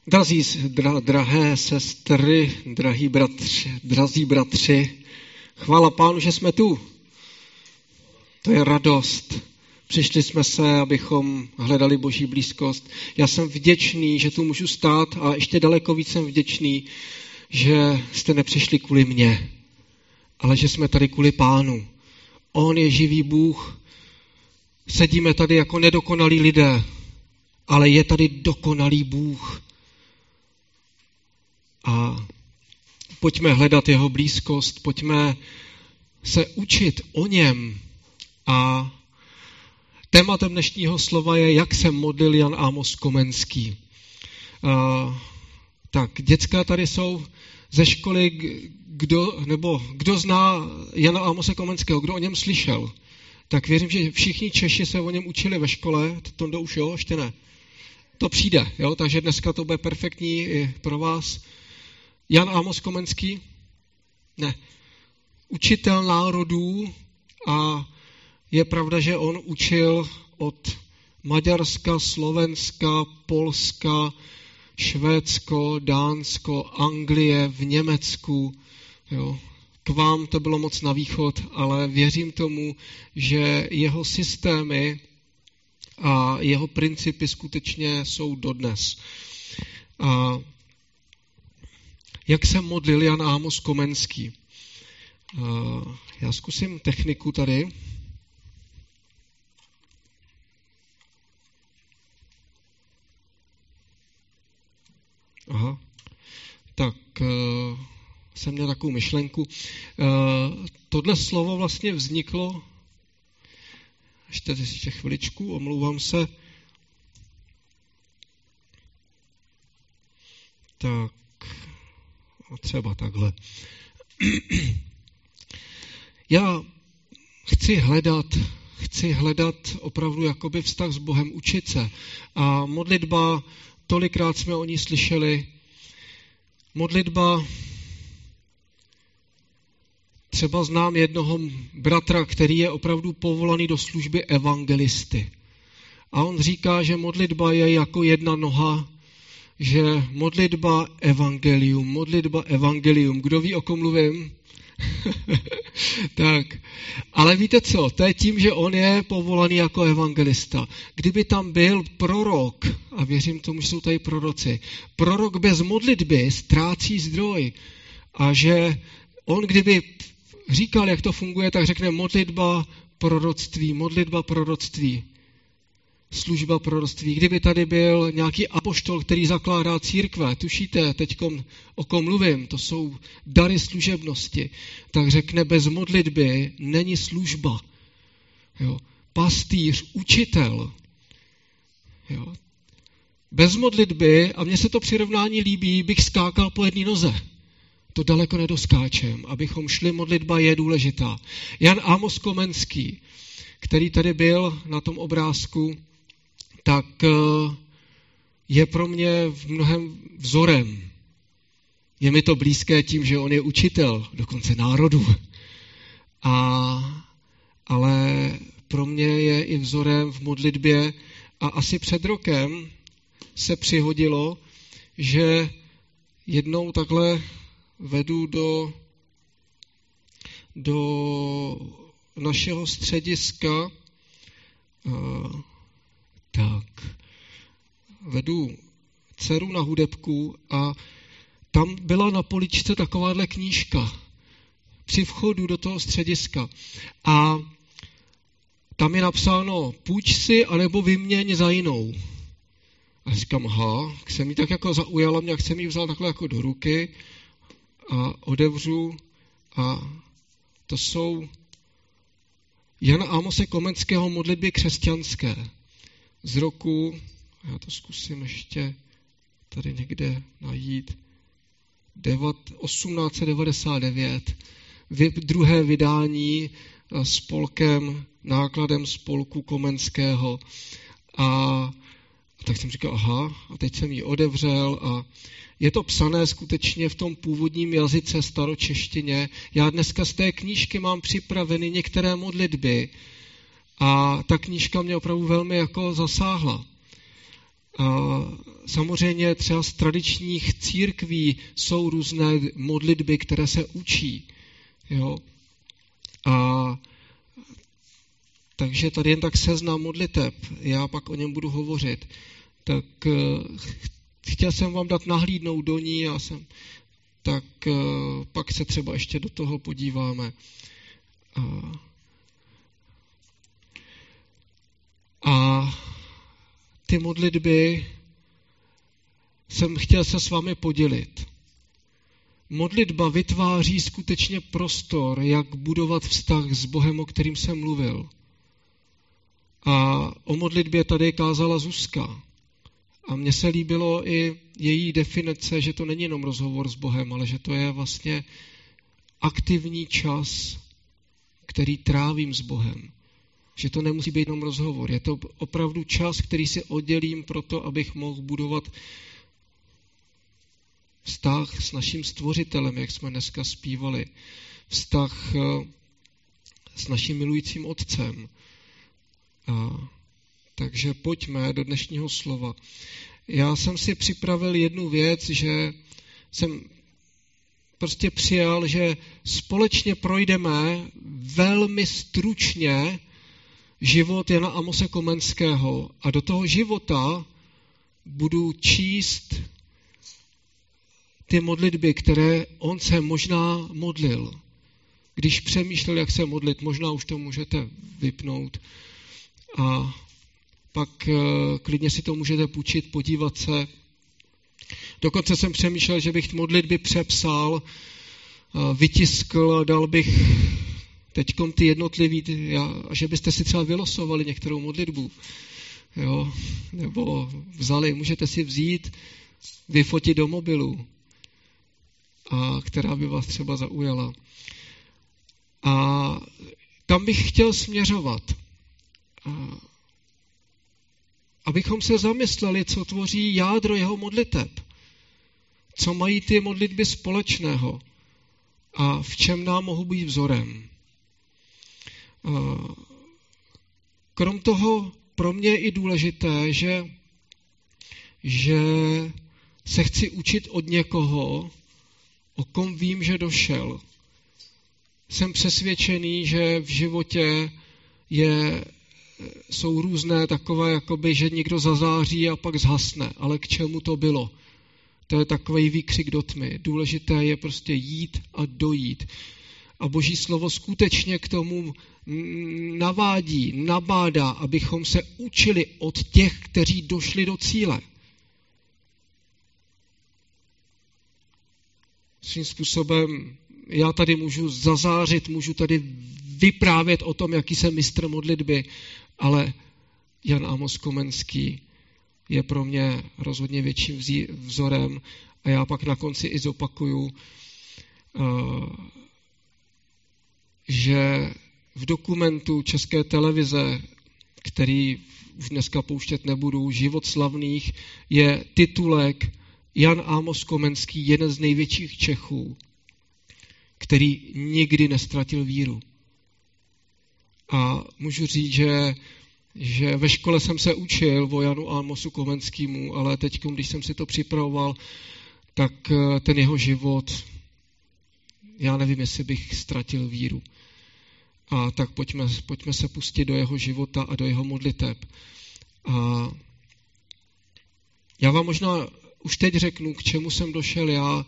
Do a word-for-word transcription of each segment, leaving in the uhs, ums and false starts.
Drazí, dra, drahé sestry, drahí bratři, drazí bratři, chvála Pánu, že jsme tu. To je radost. Přišli jsme se, abychom hledali Boží blízkost. Já jsem vděčný, že tu můžu stát a ještě daleko víc jsem vděčný, že jste nepřišli kvůli mně, ale že jsme tady kvůli Pánu. On je živý Bůh. Sedíme tady jako nedokonalí lidé, ale je tady dokonalý Bůh. A pojďme hledat jeho blízkost, pojďme se učit o něm. A tématem dnešního slova je, jak se modlil Jan Amos Komenský. Uh, tak, děcka tady jsou ze školy, kdo, nebo kdo zná Jana Amose Komenského, kdo o něm slyšel. Tak věřím, že všichni Češi se o něm učili ve škole. Tondo už jo, ještě ne. To přijde, jo, takže dneska to bude perfektní i pro vás. Jan Amos Komenský? Ne. Učitel národů a je pravda, že on učil od Maďarska, Slovenska, Polska, Švédsko, Dánsko, Anglie, v Německu. Jo. K vám to bylo moc na východ, ale věřím tomu, že jeho systémy a jeho principy skutečně jsou dodnes. A jak se modlil Jan Amos Komenský? Já zkusím techniku tady. Aha. Tak uh, jsem měl takovou myšlenku. Uh, tohle slovo vlastně vzniklo, ještě, ještě chviličku, omlouvám se. Tak, a třeba takhle. Já chci hledat, chci hledat opravdu jakoby vztah s Bohem, učit se. A modlitba, tolikrát jsme o ní slyšeli. Modlitba, třeba znám jednoho bratra, který je opravdu povolaný do služby evangelisty. A on říká, že modlitba je jako jedna noha, že modlitba evangelium, modlitba evangelium. Kdo ví, o kom mluvím? Tak, ale víte co, to je tím, že on je povolaný jako evangelista. Kdyby tam byl prorok, a věřím tomu, že jsou tady proroci, prorok bez modlitby ztrácí zdroj. A že on, kdyby říkal, jak to funguje, tak řekne modlitba proroctví, modlitba proroctví, služba proroctví. Kdyby tady byl nějaký apoštol, který zakládá církve, tušíte teďkom, o kom mluvím, to jsou dary služebnosti, tak řekne, bez modlitby není služba. Jo. Pastýř, učitel. Jo. Bez modlitby, a mně se to přirovnání líbí, bych skákal po jedné noze. To daleko nedoskáčem. Abychom šli, modlitba je důležitá. Jan Amos Komenský, který tady byl na tom obrázku, tak je pro mě v mnohem vzorem. Je mi to blízké tím, že on je učitel, dokonce národů. A, ale pro mě je i vzorem v modlitbě a asi před rokem se přihodilo, že jednou takhle vedu do, do našeho střediska, uh, tak, vedu dceru na hudebku a tam byla na poličce takováhle knížka při vchodu do toho střediska. A tam je napsáno, půjč si, anebo vyměň za jinou. A říkám, aha, jsem jí tak jako zaujala mě, jak jsem jí vzal takhle jako do ruky a otevřu a to jsou Jana Amose Komenského modlitby křesťanské z roku, já to zkusím ještě tady někde najít, osmnáct set devadesát devět, druhé vydání spolkem, nákladem spolku Komenského. A, a tak jsem říkal, aha, a teď jsem ji otevřel a je to psané skutečně v tom původním jazyce staročeštině. Já dneska z té knížky mám připraveny některé modlitby a ta knížka mě opravdu velmi jako zasáhla. A samozřejmě třeba z tradičních církví jsou různé modlitby, které se učí. Jo? A takže tady jen tak seznam modliteb, já pak o něm budu hovořit. Tak chtěl jsem vám dát nahlídnout do ní, já jsem, tak pak se třeba ještě do toho podíváme. A, a ty modlitby jsem chtěl se s vámi podělit. Modlitba vytváří skutečně prostor, jak budovat vztah s Bohem, o kterým jsem mluvil. A o modlitbě tady kázala Zuzka. A mně se líbilo i její definice, že to není jenom rozhovor s Bohem, ale že to je vlastně aktivní čas, který trávím s Bohem. Že to nemusí být jenom rozhovor. Je to opravdu čas, který si oddělím proto, abych mohl budovat vztah s naším stvořitelem, jak jsme dneska zpívali. Vztah s naším milujícím otcem. A, takže pojďme do dnešního slova. Já jsem si připravil jednu věc, že jsem prostě přijal, že společně projdeme velmi stručně život Jana Amose Komenského a do toho života budu číst ty modlitby, které on se možná modlil. Když přemýšlel, jak se modlit, možná už to můžete vypnout a pak klidně si to můžete půjčit, podívat se. Dokonce jsem přemýšlel, že bych modlitby přepsal, vytiskl a dal bych teďkom ty jednotlivý, a že byste si třeba vylosovali některou modlitbu. Jo? Nebo vzali, můžete si vzít, vyfotit do mobilu, a která by vás třeba zaujala. A tam bych chtěl směřovat. A abychom se zamysleli, co tvoří jádro jeho modliteb. Co mají ty modlitby společného a v čem nám mohou být vzorem. A krom toho pro mě je i důležité, že, že se chci učit od někoho, o kom vím, že došel. Jsem přesvědčený, že v životě je, jsou různé takové, jakoby, že někdo zazáří a pak zhasne. Ale k čemu to bylo? To je takový výkřik do tmy. Důležité je prostě jít a dojít. A Boží slovo skutečně k tomu navádí, nabádá, abychom se učili od těch, kteří došli do cíle. Svým způsobem já tady můžu zazářit, můžu tady vyprávět o tom, jaký jsem mistr modlitby, ale Jan Amos Komenský je pro mě rozhodně větším vzorem a já pak na konci i zopakuju, že v dokumentu České televize, který už dneska pouštět nebudu, Život slavných, je titulek Jan Amos Komenský, jeden z největších Čechů, který nikdy nestratil víru. A můžu říct, že, že ve škole jsem se učil o Janu Amosu Komenskému, ale teď, když jsem si to připravoval, tak ten jeho život, já nevím, jestli bych ztratil víru. A tak pojďme, pojďme se pustit do jeho života a do jeho modliteb. A já vám možná už teď řeknu, k čemu jsem došel já,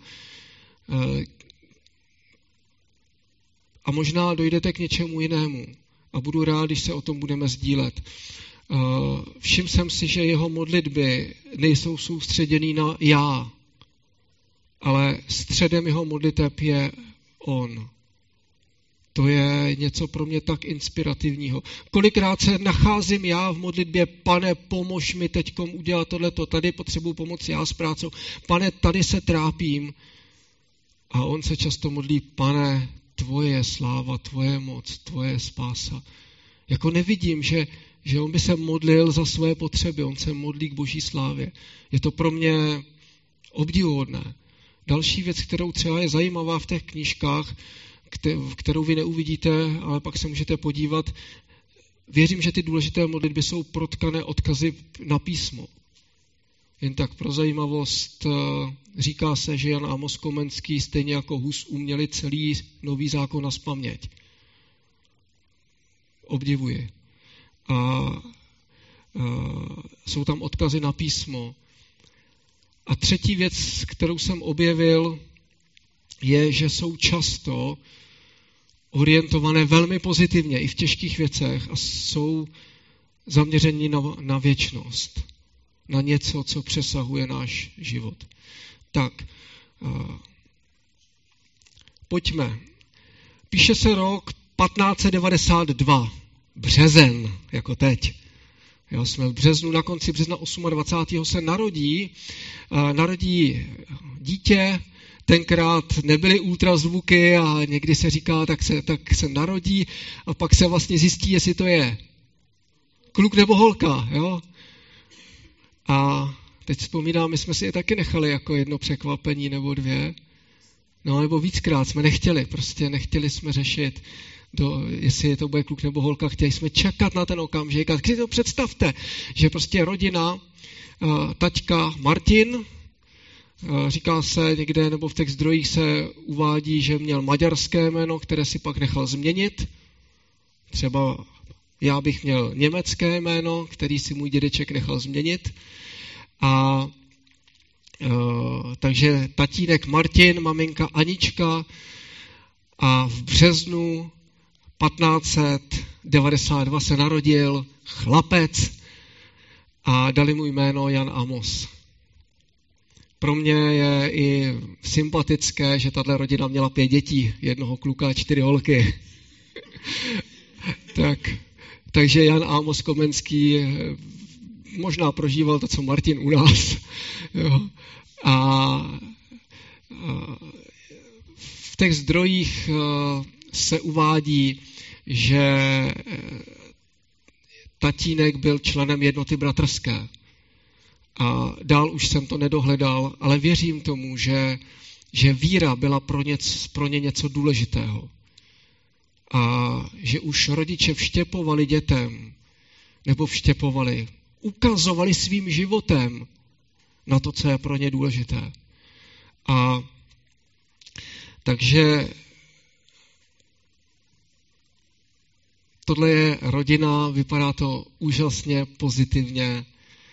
a možná dojdete k něčemu jinému. A budu rád, když se o tom budeme sdílet. Všiml jsem si, že jeho modlitby nejsou soustředěný na já, ale středem jeho modliteb je on. To je něco pro mě tak inspirativního. Kolikrát se nacházím já v modlitbě, Pane, pomož mi teďkom udělat tohleto, tady potřebuji pomoc já s prácou, Pane, tady se trápím. A on se často modlí, Pane, tvoje sláva, tvoje moc, tvoje spása. Jako nevidím, že, že on by se modlil za své potřeby, on se modlí k Boží slávě. Je to pro mě obdivuhodné. Další věc, kterou třeba je zajímavá v těch knížkách, kterou vy neuvidíte, ale pak se můžete podívat. Věřím, že ty důležité modlitby jsou protkané odkazy na písmo. Jen tak pro zajímavost, říká se, že Jan Amos Komenský stejně jako Hus uměli celý Nový zákon nazpaměť. Obdivuji. A, a jsou tam odkazy na písmo. A třetí věc, kterou jsem objevil, je, že jsou často orientované velmi pozitivně i v těžkých věcech a jsou zaměření na, na věčnost, na něco, co přesahuje náš život. Tak, uh, pojďme. Píše se rok patnáct set devadesát dva, březen, jako teď. Jo, jsme v březnu, na konci března dvacátého osmého se narodí, uh, narodí dítě. Tenkrát nebyly ultrazvuky a někdy se říká, tak se, tak se narodí a pak se vlastně zjistí, jestli to je kluk nebo holka. Jo? A teď vzpomínám, my jsme si je taky nechali jako jedno překvapení nebo dvě. No nebo víckrát jsme nechtěli, prostě nechtěli jsme řešit, do, jestli to bude kluk nebo holka. Chtěli jsme čekat na ten okamžik. A když to představte, že prostě rodina, uh, taťka Martin, říká se někde, nebo v těch zdrojích se uvádí, že měl maďarské jméno, které si pak nechal změnit. Třeba já bych měl německé jméno, který si můj dědeček nechal změnit. A e, takže tatínek Martin, maminka Anička a v březnu patnáct set devadesát dva se narodil chlapec a dali mu jméno Jan Amos. Pro mě je i sympatické, že tato rodina měla pět dětí, jednoho kluka a čtyři holky. tak, takže Jan Amos Komenský možná prožíval to, co Martin u nás. Jo. A, a v těch zdrojích se uvádí, že tatínek byl členem jednoty bratrské. A dál už jsem to nedohledal, ale věřím tomu, že, že víra byla pro, něc, pro ně něco důležitého. A že už rodiče vštěpovali dětem, nebo vštěpovali, ukazovali svým životem na to, co je pro ně důležité. A takže tohle je rodina, vypadá to úžasně pozitivně.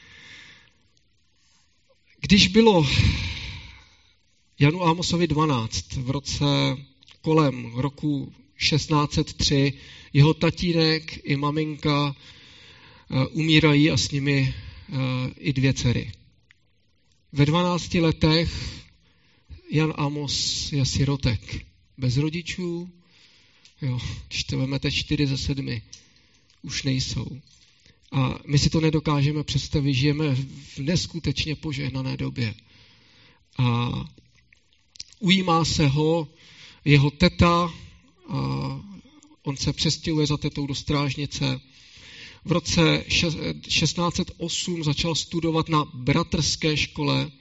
Když bylo Janu Amosovi dvanáct v roce kolem roku šestnáct set tři, jeho tatínek i maminka umírají a s nimi i dvě dcery. Ve dvanácti letech Jan Amos je sirotek, bez rodičů, jo, když to vemete čtyři ze sedmi, už nejsou. A my si to nedokážeme představit, žijeme v neskutečně požehnané době. A ujímá se ho jeho teta, a on se přestěhuje za tetou do Strážnice. V roce šestnáct set osm začal studovat na bratrské škole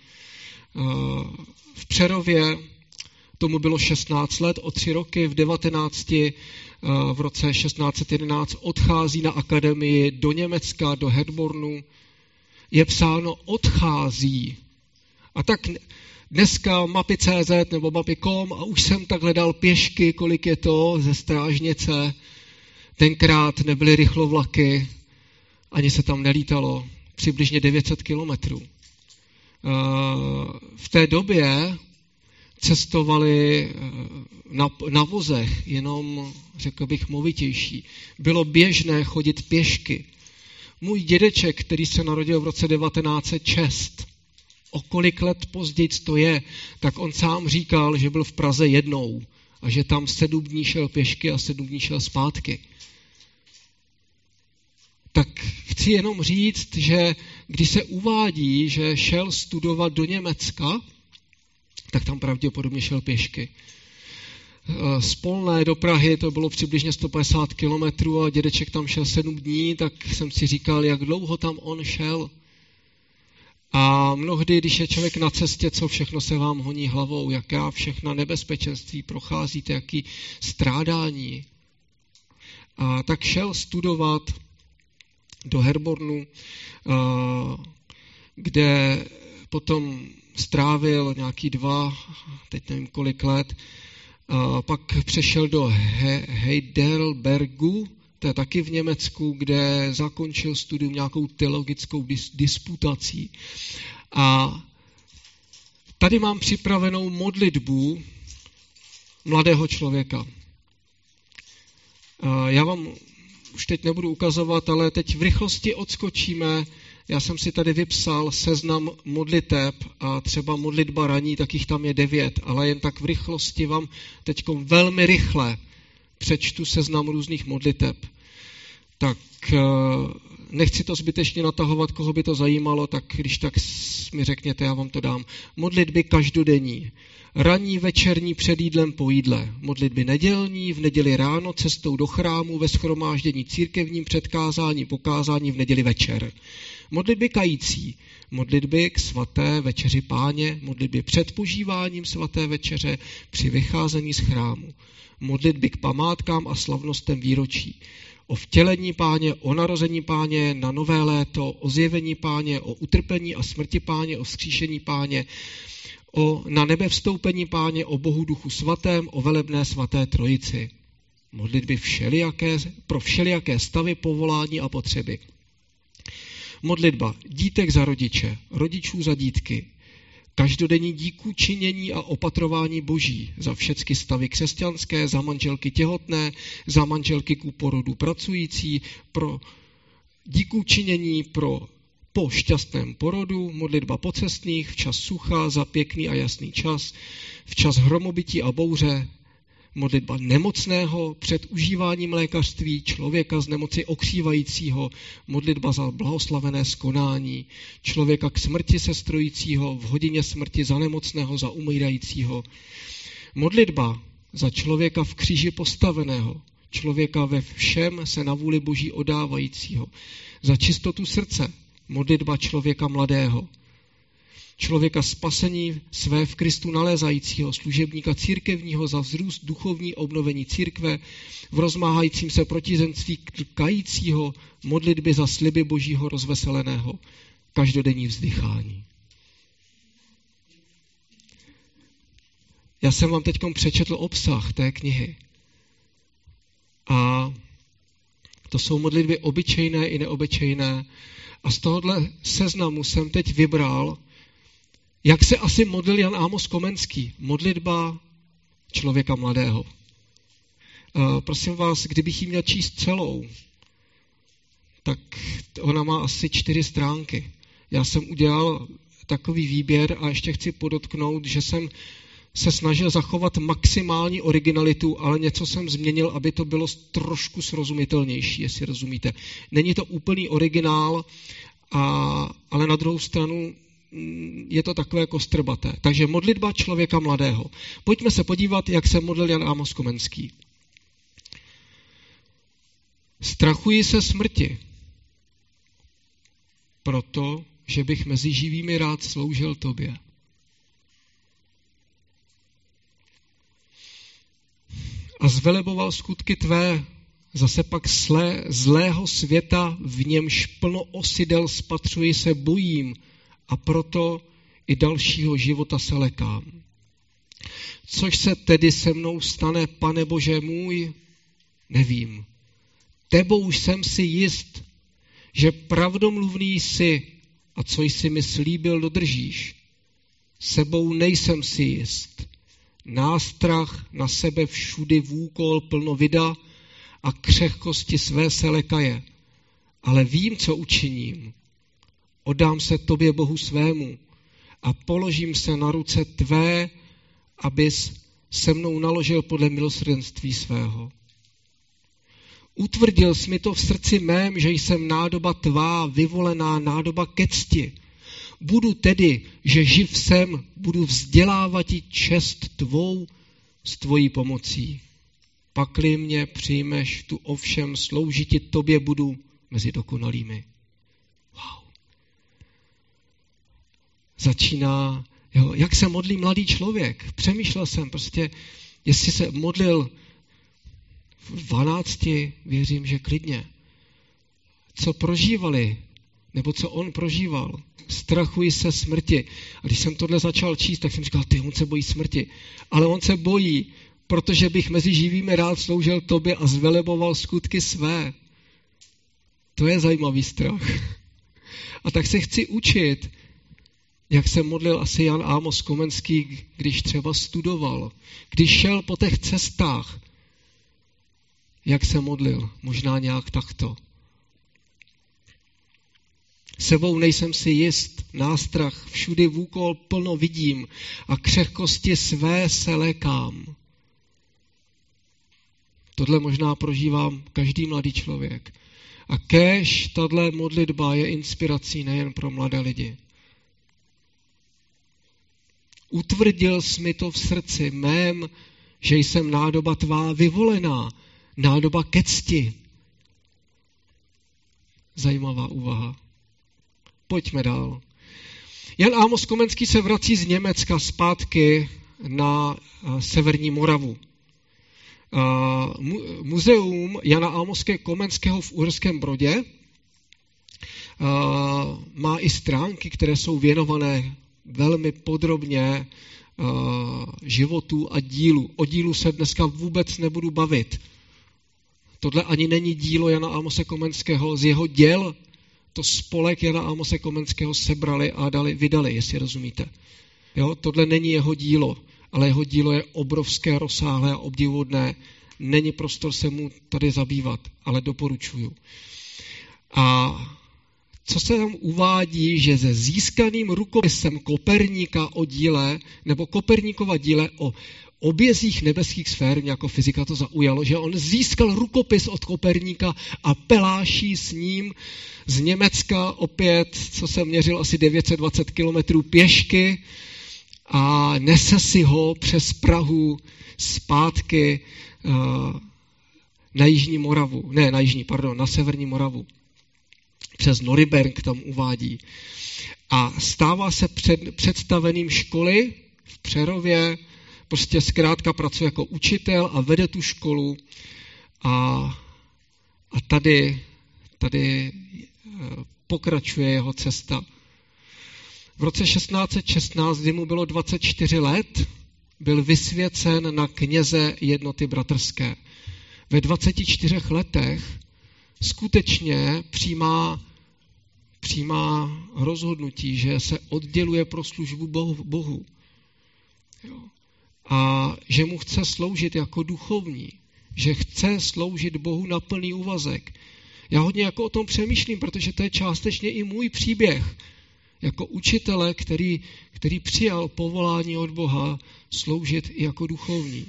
v Přerově. Tomu bylo šestnáct let, o tři roky, v devatenácti v roce šestnáct set jedenáct odchází na akademii do Německa, do Herbornu. Je psáno odchází. A tak dneska mapy tečka cé zet nebo mapy tečka com a už jsem tak hledal pěšky, kolik je to ze Strážnice. Tenkrát nebyly rychlovlaky, ani se tam nelítalo, přibližně devět set kilometrů. V té době cestovali na, na vozech, jenom, řekl bych, movitější. Bylo běžné chodit pěšky. Můj dědeček, který se narodil v roce devatenáct set šest, o kolik let později to je, tak on sám říkal, že byl v Praze jednou a že tam sedm dní šel pěšky a sedm dní šel zpátky. Tak chci jenom říct, že když se uvádí, že šel studovat do Německa, tak tam pravděpodobně šel pěšky. Z Polné do Prahy to bylo přibližně sto padesát kilometrů a dědeček tam šel sedm dní, tak jsem si říkal, jak dlouho tam on šel. A mnohdy, když je člověk na cestě, co všechno se vám honí hlavou, jaká všechna nebezpečenství procházíte, jaký strádání. A tak šel studovat do Herbornu, kde potom strávil nějaký dva, teď nevím kolik let, a pak přešel do He- Heidelbergu, to je taky v Německu, kde zakončil studium nějakou teologickou dis- disputací. A tady mám připravenou modlitbu mladého člověka. A já vám už teď nebudu ukazovat, ale teď v rychlosti odskočíme. Já jsem si tady vypsal seznam modliteb a třeba modlitba raní, tak jich tam je devět, ale jen tak v rychlosti vám teď velmi rychle přečtu seznam různých modliteb. Tak nechci to zbytečně natahovat, koho by to zajímalo, tak když tak mi řekněte, já vám to dám. Modlitby každodenní. Ranní, večerní, před jídlem, po jídle. Modlitby nedělní, v neděli ráno, cestou do chrámu, ve shromáždění církevním, předkázání, pokázání v neděli večer. Modlitby kající. Modlitby k svaté večeři Páně, modlitby před požíváním svaté večeře, při vycházení z chrámu. Modlitby k památkám a slavnostem výročí. O vtělení Páně, o narození Páně, na nové léto, o zjevení Páně, o utrpení a smrti Páně, o vzkříšení Páně, o na nebe vstoupení Páně, o Bohu Duchu Svatém, o velebné svaté Trojici. Modlitby všelijaké, pro všelijaké stavy, povolání a potřeby. Modlitba dítek za rodiče, rodičů za dítky, každodenní díků činění a opatrování Boží za všechny stavy křesťanské, za manželky těhotné, za manželky ku porodu pracující, pro díků činění pro po šťastném porodu, modlitba pocestných, včas sucha, za pěkný a jasný čas, včas hromobytí a bouře, modlitba nemocného před užíváním lékařství, člověka z nemoci okřívajícího, modlitba za blahoslavené skonání, člověka k smrti sestrojícího, v hodině smrti za nemocného, za umírajícího, modlitba za člověka v kříži postaveného, člověka ve všem se na vůli Boží odávajícího, za čistotu srdce, modlitba člověka mladého, člověka spasení své v Kristu nalézajícího, služebníka církevního za vzrůst duchovní obnovení církve, v rozmáhajícím se protizenství kajícího, modlitby za sliby Božího rozveseleného, každodenní vzdychání. Já jsem vám teď přečetl obsah té knihy. A to jsou modlitby obyčejné i neobyčejné. A z tohohle seznamu jsem teď vybral, jak se asi modlil Jan Amos Komenský. Modlitba člověka mladého. Uh, prosím vás, kdybych ji měl číst celou, tak ona má asi čtyři stránky. Já jsem udělal takový výběr a ještě chci podotknout, že jsem se snažil zachovat maximální originalitu, ale něco jsem změnil, aby to bylo trošku srozumitelnější, jestli rozumíte. Není to úplný originál, a, ale na druhou stranu je to takové kostrbaté. Takže modlitba člověka mladého. Pojďme se podívat, jak se modlil Jan Amos Komenský. Strachuji se smrti, proto, že bych mezi živými rád sloužil tobě. A zveleboval skutky tvé, zase pak slé, zlého světa, v němž plno osidel spatřuji se bojím, a proto i dalšího života se lekám. Což se tedy se mnou stane, Pane Bože můj, nevím. Tebou jsem si jist, že pravdomluvný jsi a co jsi mi slíbil, dodržíš. Sebou nejsem si jist. Nástrach na sebe všudy vůkol plno vida a křehkosti své se lekaje. Ale vím, co učiním. Oddám se tobě, Bohu svému, a položím se na ruce tvé, abys se mnou naložil podle milosrdenství svého. Utvrdil jsi mi to v srdci mém, že jsem nádoba tvá, vyvolená nádoba ke cti. Budu tedy, že živ jsem, budu vzdělávat i čest tvou s tvojí pomocí. Pakli mě přijmeš, tu ovšem sloužiti tobě budu mezi dokonalými. Wow. Začíná, jo, jak se modlí mladý člověk. Přemýšlel jsem prostě, jestli se modlil v dvanácti, věřím, že klidně. Co prožívali Nebo co on prožíval. Strachuji se smrti. A když jsem tohle začal číst, tak jsem říkal, ty, on se bojí smrti. Ale on se bojí, protože bych mezi živými rád sloužil tobě a zveleboval skutky své. To je zajímavý strach. A tak se chci učit, jak se modlil asi Jan Amos Komenský, když třeba studoval, když šel po těch cestách, jak se modlil, možná nějak takto. Sebou nejsem si jist, nástrach všudy vůkol plno vidím a křehkosti své se lékám. Tohle možná prožívám každý mladý člověk. A kéž tahle modlitba je inspirací nejen pro mladé lidi. Utvrdil jsi mi to v srdci mém, že jsem nádoba tvá vyvolená, nádoba ke cti. Zajímavá úvaha. Pojďme dál. Jan Amos Komenský se vrací z Německa zpátky na severní Moravu. Muzeum Jana Amoske Komenského v Uherském Brodě má i stránky, které jsou věnované velmi podrobně životu a dílu. O dílu se dneska vůbec nebudu bavit. Tohle ani není dílo Jana Amose Komenského. Z jeho děl to spolek Jana Amose Komenského sebrali a dali, vydali, jestli rozumíte. Jo, tohle není jeho dílo, ale jeho dílo je obrovské, rozsáhlé a obdivuhodné. Není prostor se mu tady zabývat, ale doporučuju. A co se tam uvádí, že se získaným rukopisem Koperníka o díle, nebo Koperníkova díle o obězích nebeských sfér, mě jako fyzika to zaujalo, že on získal rukopis od Koperníka a peláší s ním z Německa opět, co jsem měřil, asi devět set dvacet kilometrů pěšky a nese si ho přes Prahu zpátky uh, na Jižní Moravu, ne na Jižní, pardon, na Severní Moravu. Přes Norimberk tam uvádí. A stává se před, představeným školy v Přerově, prostě zkrátka pracuje jako učitel a vede tu školu a, a tady, tady pokračuje jeho cesta. V roce šestnáct set šestnáct, kdy mu bylo dvacet čtyři let, byl vysvěcen na kněze jednoty bratrské. Ve dvaceti čtyřech letech skutečně přijímá, přijímá rozhodnutí, že se odděluje pro službu Bohu. Bohu. Jo. A že mu chce sloužit jako duchovní, že chce sloužit Bohu na plný úvazek. Já hodně jako o tom přemýšlím, protože to je částečně i můj příběh. Jako učitele, který, který přijal povolání od Boha sloužit i jako duchovní.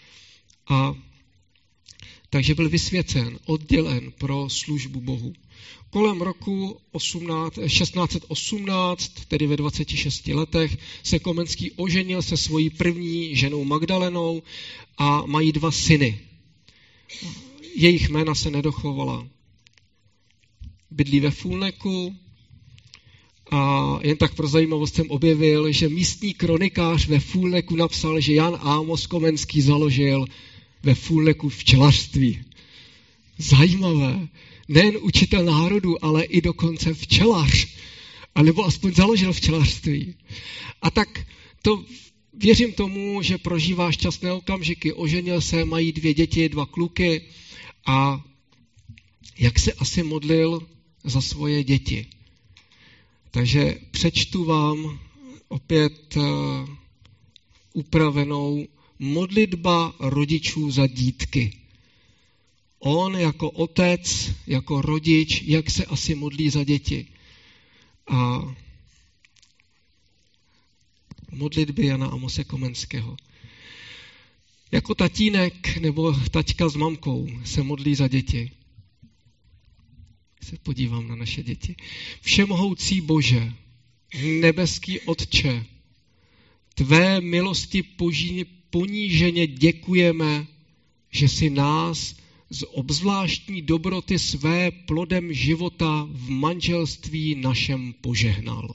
A takže byl vysvěcen, oddělen pro službu Bohu. Kolem roku šestnáct set osmnáct, tedy ve dvaceti šesti letech, se Komenský oženil se svojí první ženou Magdalenou a mají dva syny. Jejich jména se nedochovala. Bydlí ve Fulneku a jen tak pro zajímavost jsem objevil, že místní kronikář ve Fulneku napsal, že Jan Amos Komenský založil ve Fulneku včelařství. Zajímavé. Nejen učitel národu, ale i dokonce včelař. A nebo aspoň založil včelařství. A tak to věřím tomu, že prožívá šťastné okamžiky. Oženil se, mají dvě děti, dva kluky. A jak se asi modlil za svoje děti. Takže přečtu vám opět uh, upravenou modlitba rodičů za dítky. On jako otec, jako rodič, jak se asi modlí za děti. A modlitby Jana Amose Komenského. Jako tatínek nebo taťka s mamkou se modlí za děti. Se podívám na naše děti. Všemohoucí Bože, nebeský Otče, tvé milosti poníženě děkujeme, že si nás z obzvláštní dobroty své plodem života v manželství našem požehnal.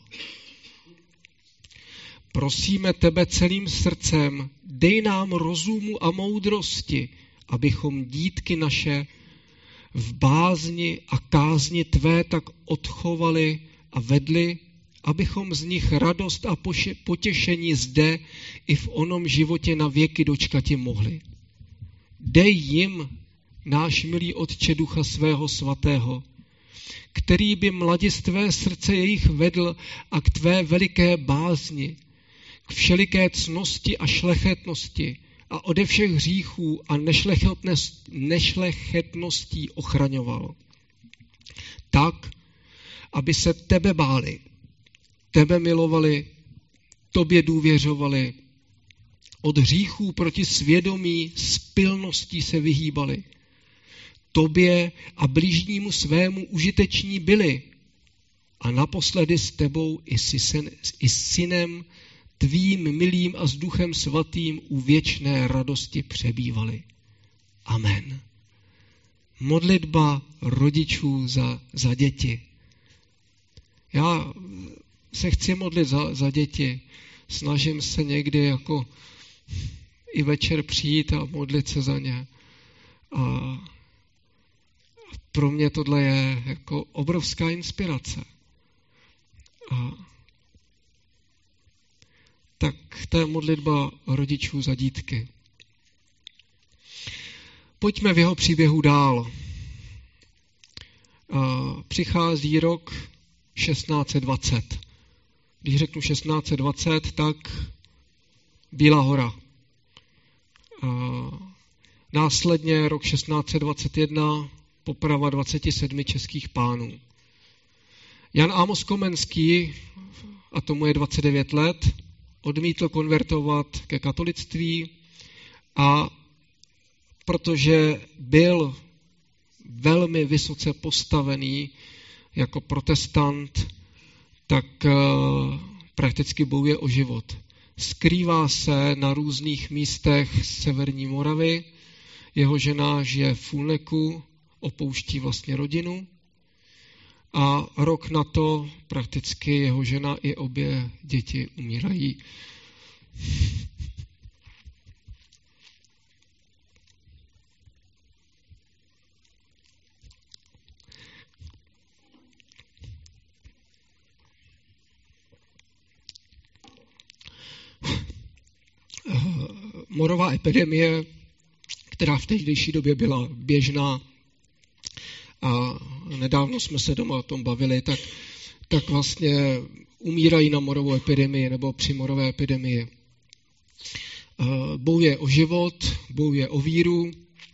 Prosíme tebe celým srdcem, dej nám rozumu a moudrosti, abychom dítky naše v bázni a kázni tvé tak odchovali a vedli, abychom z nich radost a potěšení zde i v onom životě na věky dočkati mohli. Dej jim, náš milý Otče, Ducha svého svatého, který by mladistvé srdce jejich vedl a k tvé veliké bázni, k všeliké cnosti a šlechetnosti a ode všech hříchů a nešlechetností ochraňoval. Tak, aby se tebe báli, tebe milovali, tobě důvěřovali, od hříchů proti svědomí s pilností se vyhýbali. Tobě a blížnímu svému užiteční byli a naposledy s tebou i, sysen, i synem tvým milým a s Duchem svatým u věčné radosti přebývali. Amen. Modlitba rodičů za, za děti. Já se chci modlit za, za děti. Snažím se někdy jako i večer přijít a modlit se za ně. A pro mě tohle je jako obrovská inspirace. A tak to je modlitba rodičů za dítky. Pojďme v jeho příběhu dál. A přichází rok šestnáct set dvacet. Když řeknu šestnáct set dvacet, tak Bílá hora. A následně rok šestnáct set dvacet jedna, poprava dvacet sedm českých pánů. Jan Amos Komenský, a tomu je dvacet devět let, odmítl konvertovat ke katolictví a protože byl velmi vysoce postavený jako protestant, tak prakticky bojuje o život. Skrývá se na různých místech severní Moravy, jeho žena žije v Fulneku, opouští vlastně rodinu a rok na to prakticky jeho žena i obě děti umírají. Morová epidemie, která v tehdejší době byla běžná a nedávno jsme se doma o tom bavili, tak, tak vlastně umírají na morovou epidemii nebo při morové epidemii. Bojuje o život, bojuje o víru.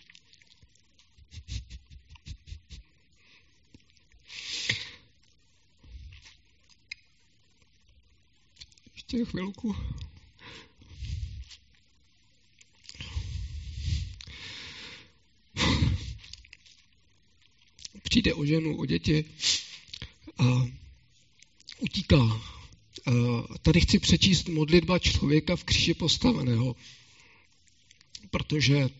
Ještě chvilku. Přijde o ženu, o děti a utíká. A tady chci přečíst modlitba člověka v kříži postaveného, protože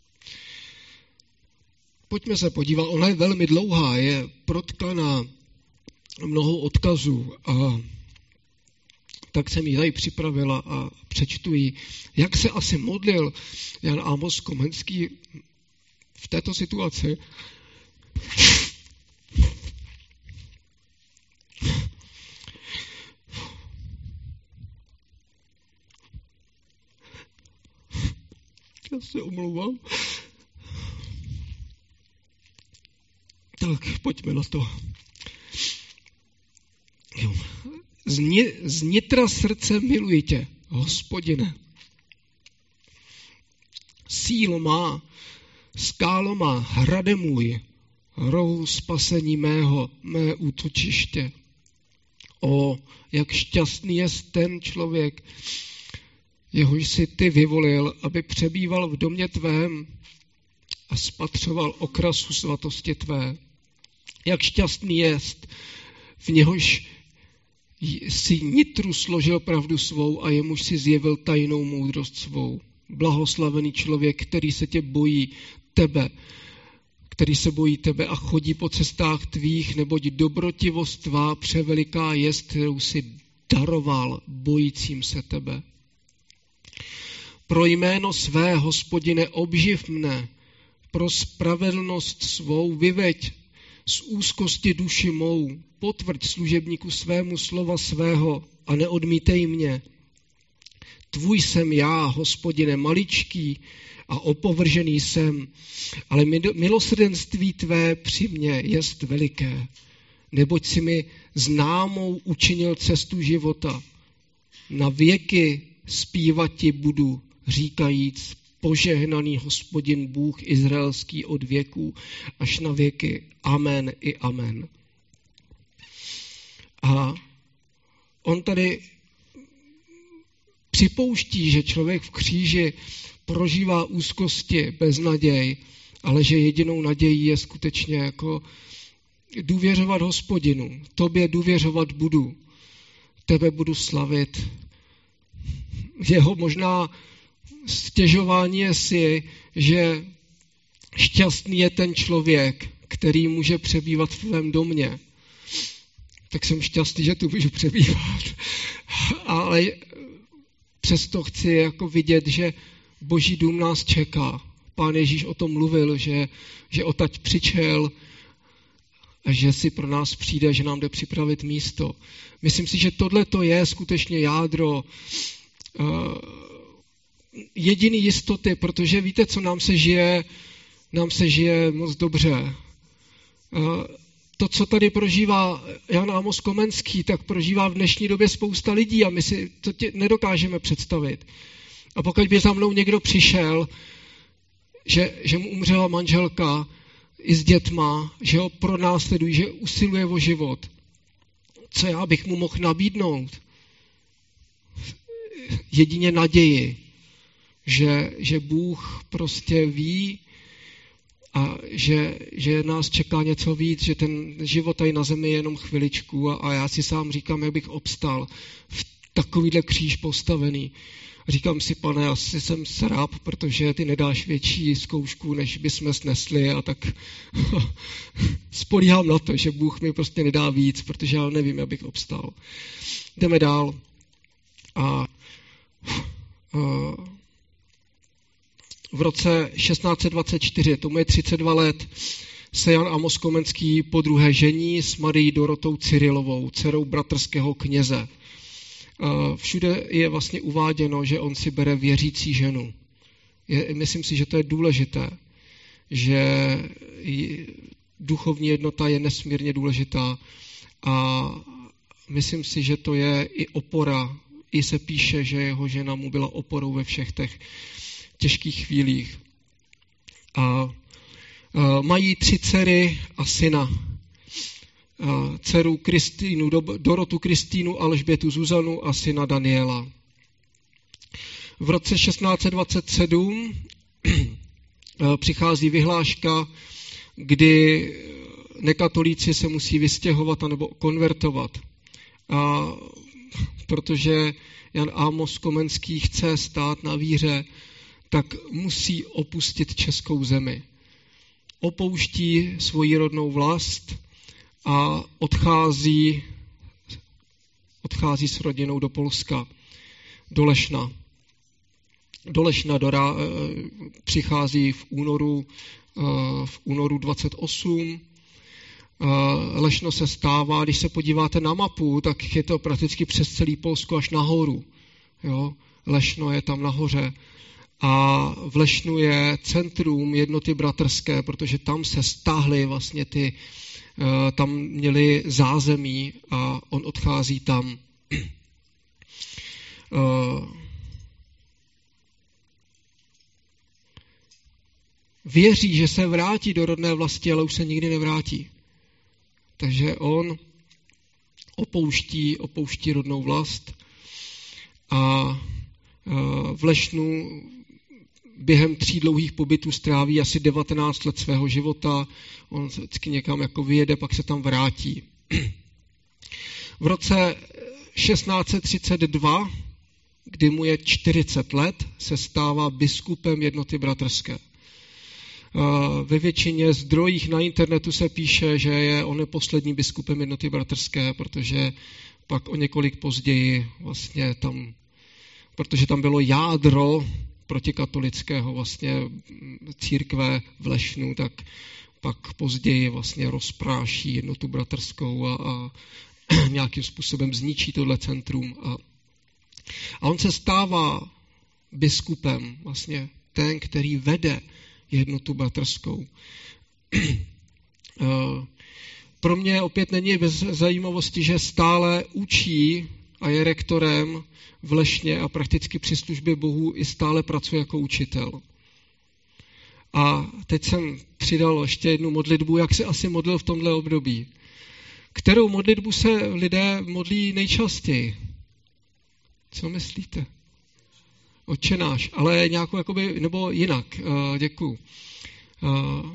pojďme se podívat, ona je velmi dlouhá, je protkaná mnoho odkazů a tak jsem ji tady připravila a přečtu ji. Jak se asi modlil Jan Amos Komenský v této situaci? Já se omlouvám. Tak, pojďme na to. Jo. Z nitra srdce miluji tě, Hospodine. Sílo má, skálo má, hrade můj, rohu spasení mého, mé útočiště. O, jak šťastný je ten člověk, jehož si ty vyvolil, aby přebýval v domě tvém a spatřoval okrasu svatosti tvé. Jak šťastný jest, v něhož si nitru složil pravdu svou a jemuž si zjevil tajnou moudrost svou. Blahoslavený člověk, který se tě bojí, tebe, který se bojí tebe a chodí po cestách tvých, neboť dobrotivost tvá převeliká jest, kterou si daroval bojícím se tebe. Pro jméno své, Hospodine, obživ mne, pro spravedlnost svou vyveď z úzkosti duši mou, potvrď služebníku svému slova svého a neodmítej mě. Tvůj jsem já, Hospodine, maličký a opovržený jsem, ale milosrdenství tvé při mně jest veliké, neboť si mi známou učinil cestu života. Na věky zpívati budu, říkajíc, požehnaný Hospodin Bůh izraelský od věků až na věky. Amen i amen. A on tady připouští, že člověk v kříži prožívá úzkosti, beznaděj, ale že jedinou nadějí je skutečně jako důvěřovat Hospodinu. Tobě důvěřovat budu. Tebe budu slavit. Jeho možná stěžování je si, že šťastný je ten člověk, který může přebývat v tvém domě. Tak jsem šťastný, že tu můžu přebývat. Ale přesto chci jako vidět, že Boží dům nás čeká. Pán Ježíš o tom mluvil, že, že odtud přišel a že si pro nás přijde, že nám jde připravit místo. Myslím si, že tohle to je skutečně jádro uh, jediný jistoty, protože víte, co nám se žije, nám se žije moc dobře. Uh, to, co tady prožívá Jan Amos Komenský, tak prožívá v dnešní době spousta lidí a my si to nedokážeme představit. A pokud by za mnou někdo přišel, že, že mu umřela manželka i s dětma, že ho pronásledují, že usiluje o život, co já bych mu mohl nabídnout? Jedině naději, že, že Bůh prostě ví a že, že nás čeká něco víc, že ten život tady na zemi je jenom chviličku a, a já si sám říkám, jak bych obstal v takovýhle kříž postavený. Říkám si, Pane, asi jsem srab, protože ty nedáš větší zkoušku, než bychom snesli a tak spolíhám na to, že Bůh mi prostě nedá víc, protože já nevím, jak bych obstal. Jdeme dál. A, a v roce šestnáct set dvacet čtyři, tomu je třicet dva let, se Jan Amos Komenský podruhé žení s Marií Dorotou Cyrilovou, dcerou bratrského kněze. Všude je vlastně uváděno, že on si bere věřící ženu. Je, myslím si, že to je důležité, že duchovní jednota je nesmírně důležitá a myslím si, že to je i opora. I se píše, že jeho žena mu byla oporou ve všech těch těžkých chvílích. A, a mají tři dcery a syna. A dceru Kristýnu, Dorotu Kristýnu, Alžbětu Zuzanu a syna Daniela. V roce šestnáct set dvacet sedm přichází vyhláška, kdy nekatolíci se musí vystěhovat anebo konvertovat. A protože Jan Amos Komenský chce stát na víře, tak musí opustit českou zemi. Opouští svoji rodnou vlast a odchází, odchází s rodinou do Polska, do Lešna. Do Lešna do, přichází v únoru, v únoru dvacet osm. Lešno se stává, když se podíváte na mapu, tak je to prakticky přes celý Polsko až nahoru. Jo? Lešno je tam nahoře. A v Lešnu je centrum jednoty bratrské, protože tam se stáhly vlastně ty, tam měli zázemí a on odchází tam. Věří, že se vrátí do rodné vlasti, ale už se nikdy nevrátí. Takže on opouští, opouští rodnou vlast a v Lešnu během tří dlouhých pobytů stráví asi devatenáct let svého života. On vždycky někam jako vyjede, pak se tam vrátí. V roce šestnáct set třicet dva, kdy mu je čtyřicet let, se stává biskupem jednoty bratrské. Ve většině zdrojích na internetu se píše, že je on je poslední biskupem jednoty bratrské, protože pak o několik později vlastně tam, protože tam bylo jádro protikatolického vlastně církve v Lešnu, tak pak později vlastně rozpráší jednotu bratrskou a, a nějakým způsobem zničí tohle centrum. A, a on se stává biskupem, vlastně ten, který vede jednotu bratrskou. Pro mě opět není bez zajímavosti, že stále učí a je rektorem v Lešně a prakticky při službě Bohu i stále pracuje jako učitel. A teď jsem přidal ještě jednu modlitbu, jak se asi modlil v tomhle období. Kterou modlitbu se lidé modlí nejčastěji? Co myslíte? Otče náš, ale nějakou jakoby, nebo jinak, uh, děkuju. Uh,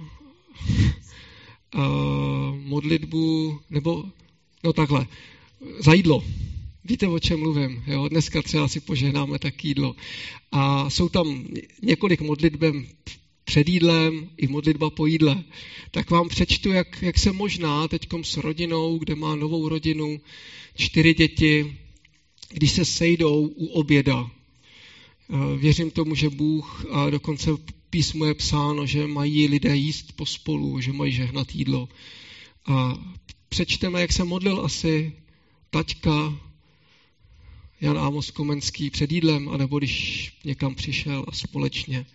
uh, modlitbu, nebo, no takhle, za jídlo. Víte, o čem mluvím, jo? Dneska třeba si požehnáme tak jídlo. A jsou tam několik modlitbem před jídlem i modlitba po jídle. Tak vám přečtu, jak, jak se možná teďkom s rodinou, kde má novou rodinu, čtyři děti, když se sejdou u oběda. Věřím tomu, že Bůh, a dokonce v písmu je psáno, že mají lidé jíst pospolu, že mají žehnat jídlo. A přečteme, jak se modlil asi taťka Jan Amos Komenský před jídlem, anebo když někam přišel a společně.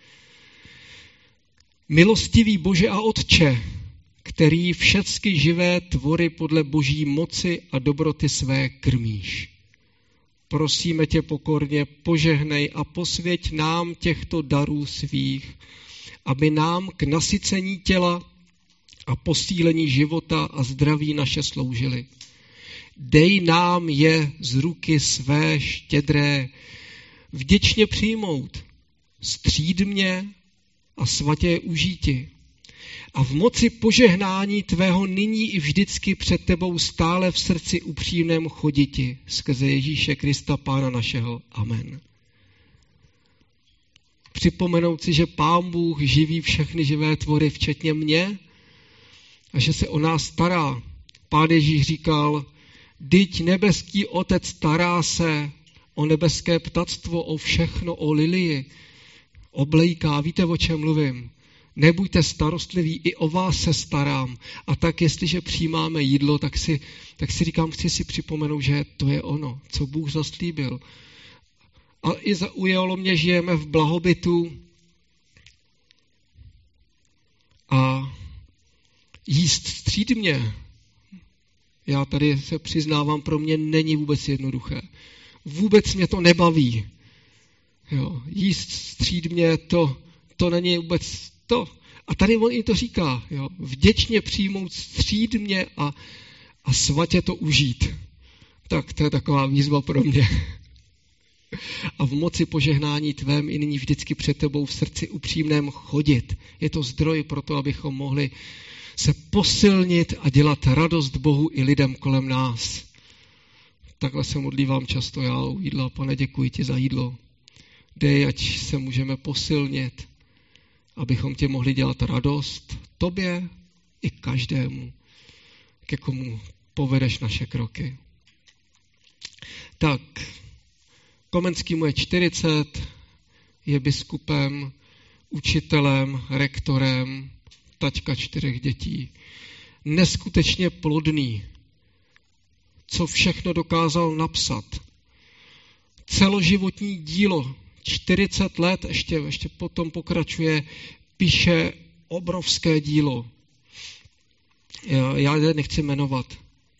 Milostivý Bože a Otče, který všecky živé tvory podle boží moci a dobroty své krmíš. Prosíme tě pokorně, požehnej a posvěť nám těchto darů svých, aby nám k nasycení těla a posílení života a zdraví naše sloužily. Dej nám je z ruky své štědré vděčně přijmout, střídmě a svatě užíti. A v moci požehnání tvého nyní i vždycky před tebou stále v srdci upřímném choditi skrze Ježíše Krista, Pána našeho. Amen. Připomenout si, že Pán Bůh živí všechny živé tvory, včetně mě, a že se o nás stará. Pán Ježíš říkal, dyť nebeský Otec stará se o nebeské ptactvo, o všechno, o lilii, oblejká. Víte, o čem mluvím? Nebuďte starostliví, i o vás se starám. A tak, jestliže přijímáme jídlo, tak si, tak si říkám, chci si připomenout, že to je ono, co Bůh zaslíbil. A i zaujalo mě, žijeme v blahobytu a jíst střídmě. Já tady se přiznávám, pro mě není vůbec jednoduché. Vůbec mě to nebaví. Jo, jíst střídmě, to, to není vůbec to. A tady on i to říká, jo, vděčně přijmout střídmě a, a svatě to užít. Tak to je taková výzva pro mě. A v moci požehnání tvém i nyní vždycky před tebou v srdci upřímném chodit. Je to zdroj pro to, abychom mohli se posilnit a dělat radost Bohu i lidem kolem nás. Takhle se modlívám často já u jídla. Pane, děkuji ti za jídlo. Dej, ať se můžeme posilnit, abychom tě mohli dělat radost tobě i každému, ke komu povedeš naše kroky. Tak, Komenský mu je čtyřicet, je biskupem, učitelem, rektorem, taťka čtyřech dětí. Neskutečně plodný, co všechno dokázal napsat. Celoživotní dílo, čtyřicet let, ještě, ještě potom pokračuje, píše obrovské dílo. Já je nechci jmenovat.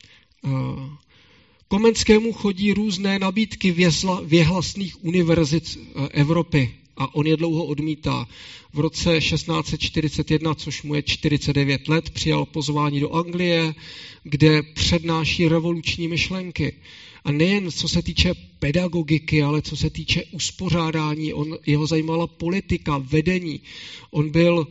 Komenskému chodí různé nabídky věhlasných univerzit Evropy a on je dlouho odmítá. V roce šestnáct set čtyřicet jedna, což mu je čtyřicet devět let, přijal pozvání do Anglie, kde přednáší revoluční myšlenky. A nejen co se týče pedagogiky, ale co se týče uspořádání, on, jeho zajímala politika, vedení. On byl,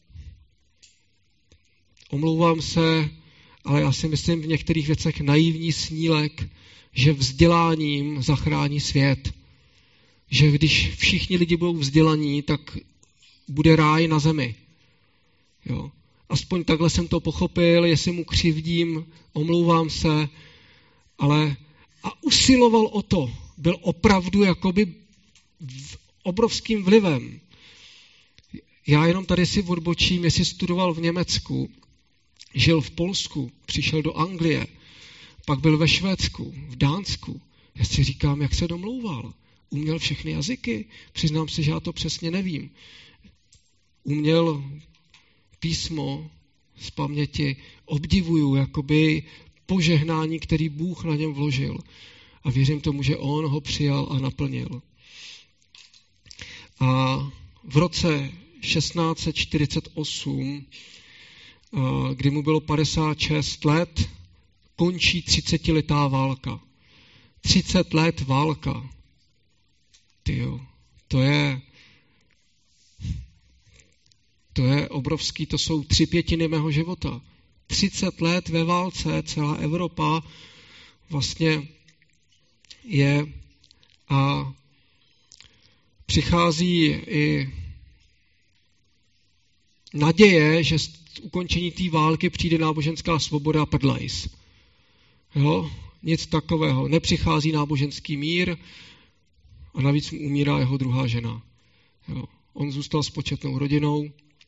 omlouvám se, ale já si myslím v některých věcech naivní snílek, že vzděláním zachrání svět. Že když všichni lidi budou vzdělaní, tak bude ráj na zemi. Jo. Aspoň takhle jsem to pochopil, jestli mu křivdím, omlouvám se, ale a usiloval o to. Byl opravdu jakoby obrovským vlivem. Já jenom tady si odbočím, jestli studoval v Německu, žil v Polsku, přišel do Anglie, pak byl ve Švédsku, v Dánsku. Já si říkám, jak se domlouval. Uměl všechny jazyky? Přiznám se, že já to přesně nevím. Uměl písmo z paměti, obdivuju jakoby požehnání, který Bůh na něm vložil. A věřím tomu, že on ho přijal a naplnil. A v roce šestnáct set čtyřicet osm, kdy mu bylo padesát šest let, končí třicetiletá válka. třicet let válka. Tyjo, to je to je obrovský, to jsou tři pětiny mého života. třicet let ve válce, celá Evropa vlastně je a přichází i naděje, že z ukončení té války přijde náboženská svoboda a prdlajs. Jo? Nic takového. Nepřichází náboženský mír a navíc mu umírá jeho druhá žena. Jo? On zůstal s početnou rodinou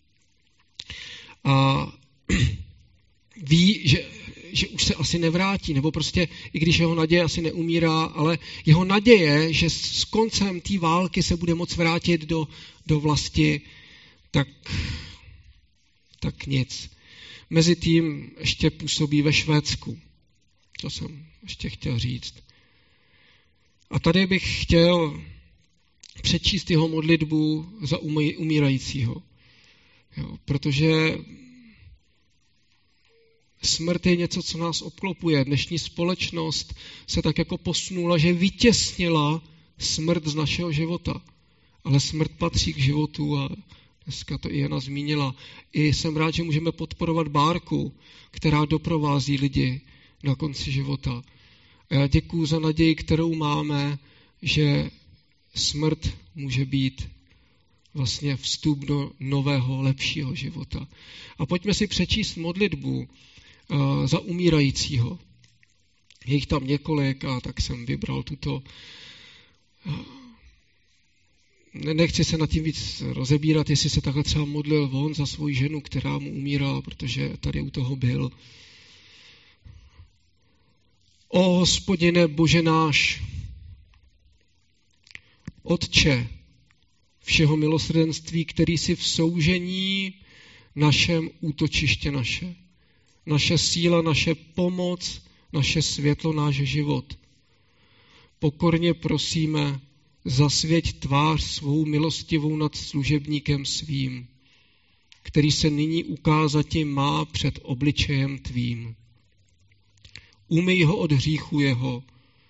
a ví, že, že už se asi nevrátí, nebo prostě, i když jeho naděje asi neumírá, ale jeho naděje, že s koncem té války se bude moct vrátit do, do vlasti, tak, tak nic. Mezitím ještě působí ve Švédsku. To jsem ještě chtěl říct. A tady bych chtěl přečíst jeho modlitbu za umírajícího. Jo, protože smrt je něco, co nás obklopuje. Dnešní společnost se tak jako posunula, že vytěsnila smrt z našeho života. Ale smrt patří k životu a dneska to i Jana zmínila. I jsem rád, že můžeme podporovat Bárku, která doprovází lidi na konci života. A já děkuju za naději, kterou máme, že smrt může být vlastně vstup do nového, lepšího života. A pojďme si přečíst modlitbu uh, za umírajícího. Je jich tam několik a tak jsem vybral tuto. Uh, nechci se nad tím víc rozebírat, jestli se takhle třeba modlil on za svoji ženu, která mu umírala, protože tady u toho byl. O Hospodine Bože náš, Otče všeho milosrdenství, který si v soužení našem útočiště naše, naše síla, naše pomoc, naše světlo, náš život. Pokorně prosíme, zasvěť tvář svou milostivou nad služebníkem svým, který se nyní ukázati má před obličejem tvým. Umyj ho od hříchu jeho,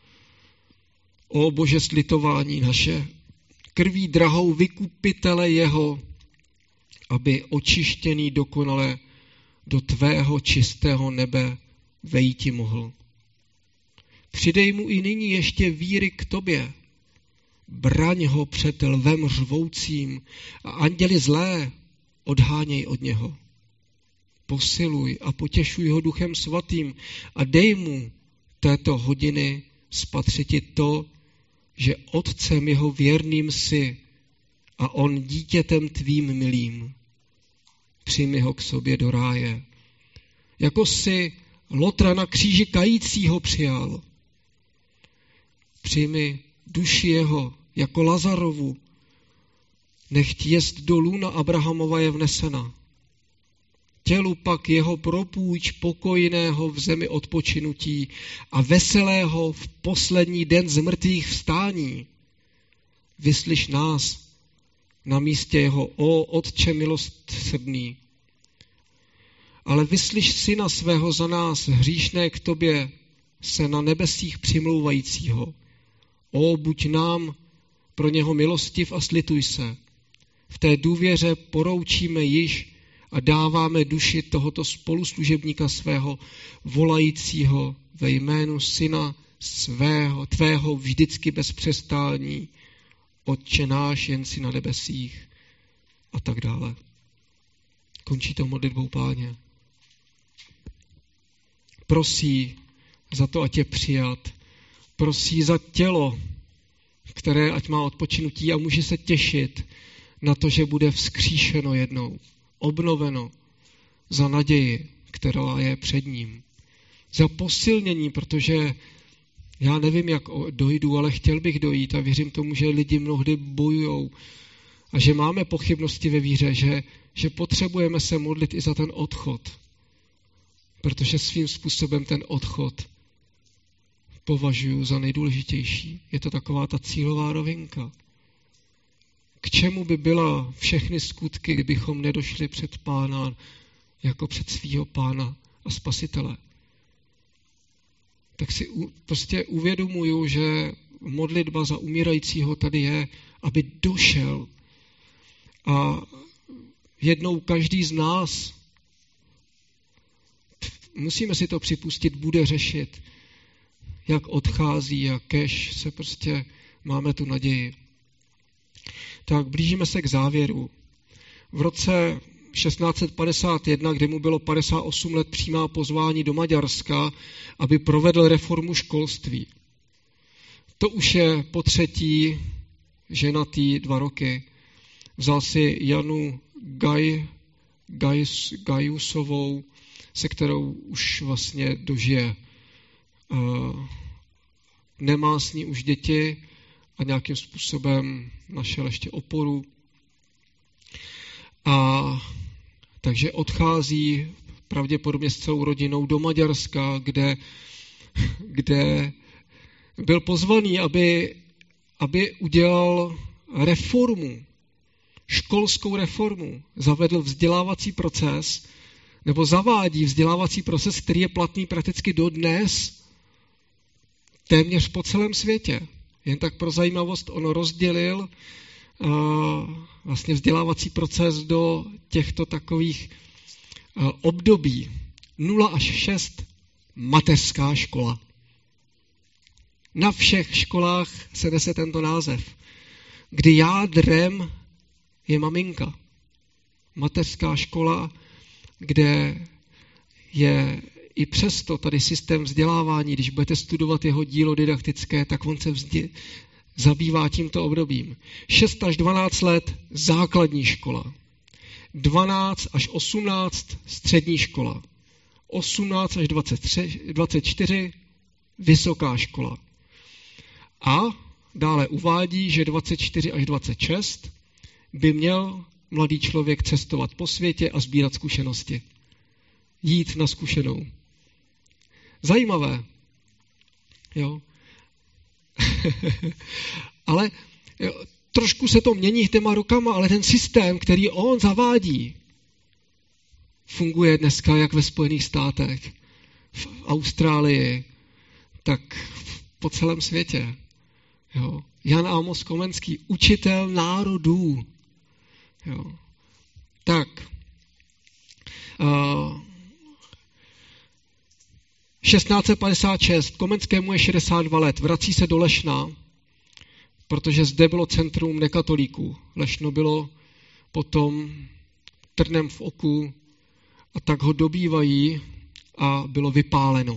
o Bože slitování naše, krví drahou vykupitele jeho, aby očištěný dokonale do tvého čistého nebe vejti mohl. Přidej mu i nyní ještě víry k tobě, braň ho před lvem řvoucím a anděli zlé odháněj od něho. Posiluj a potěšuj ho Duchem Svatým a dej mu této hodiny spatřiti to, že otcem jeho věrným si a on dítětem tvým milým. Přijmi ho k sobě do ráje. Jako si Lotra na kříži kajícího přijal. Přijmi duši jeho jako Lazarovu. Nechť jest dolů na Abrahamova je vnesena. Tělu pak jeho propůjč pokojného v zemi odpočinutí a veselého v poslední den z mrtvých vstání. Vyslyš nás na místě jeho, o Otče milosrdný. Ale vyslyš syna svého za nás, hříšné k tobě, se na nebesích přimlouvajícího. O, buď nám pro něho milostiv a slituj se. V té důvěře poroučíme již a dáváme duši tohoto spoluslužebníka svého, volajícího ve jménu syna svého, tvého vždycky bez přestání, Otče náš, jen si na nebesích a tak dále. Končí to modlitbou Páně. Prosí za to, ať je přijat. Prosí za tělo, které ať má odpočinutí a může se těšit na to, že bude vzkříšeno jednou, obnoveno za naději, která je před ním. Za posilnění, protože já nevím, jak dojdu, ale chtěl bych dojít a věřím tomu, že lidi mnohdy bojujou a že máme pochybnosti ve víře, že, že potřebujeme se modlit i za ten odchod, protože svým způsobem ten odchod považuji za nejdůležitější. Je to taková ta cílová rovinka. K čemu by byla všechny skutky, kdybychom nedošli před Pána jako před svýho Pána a Spasitele? Tak si u, prostě uvědomuju, že modlitba za umírajícího tady je, aby došel. A jednou každý z nás, musíme si to připustit, bude řešit, jak odchází a kež se prostě máme tu naději. Tak blížíme se k závěru. V roce šestnáct set padesát jedna, kdy mu bylo padesát osm let, přijímá pozvání do Maďarska, aby provedl reformu školství. To už je po třetí, ženatý dva roky. Vzal si Janu Gaj, Gajus, Gajusovou, se kterou už vlastně dožije. Uh, nemá s ní už děti a nějakým způsobem našel ještě oporu. A takže odchází pravděpodobně s celou rodinou do Maďarska, kde, kde byl pozvaný, aby, aby udělal reformu, školskou reformu, zavedl vzdělávací proces, nebo zavádí vzdělávací proces, který je platný prakticky dodnes téměř po celém světě. Jen tak pro zajímavost, on rozdělil uh, vlastně vzdělávací proces do těchto takových uh, období. nula až šest mateřská škola. Na všech školách se nese tento název, kdy jádrem je maminka. Mateřská škola, kde je i přesto tady systém vzdělávání, když budete studovat jeho dílo didaktické, tak on se vzdě, zabývá tímto obdobím. šest až dvanáct let základní škola. dvanáct až osmnáct střední škola. osmnáct až dvacet tři, dvacet čtyři vysoká škola. A dále uvádí, že dvacet čtyři až dvacet šest by měl mladý člověk cestovat po světě a sbírat zkušenosti. Jít na zkušenou. Zajímavé. Jo. Ale jo, trošku se to mění těma rokama, ale ten systém, který on zavádí, funguje dneska jak ve Spojených státech, v Austrálii, tak po celém světě. Jo. Jan Amos Komenský, učitel národů. Jo. Tak. Uh, šestnáct set padesát šest, Komenskému je šedesát dva let, vrací se do Lešna, protože zde bylo centrum nekatolíků. Lešno bylo potom trnem v oku a tak ho dobývají a bylo vypáleno.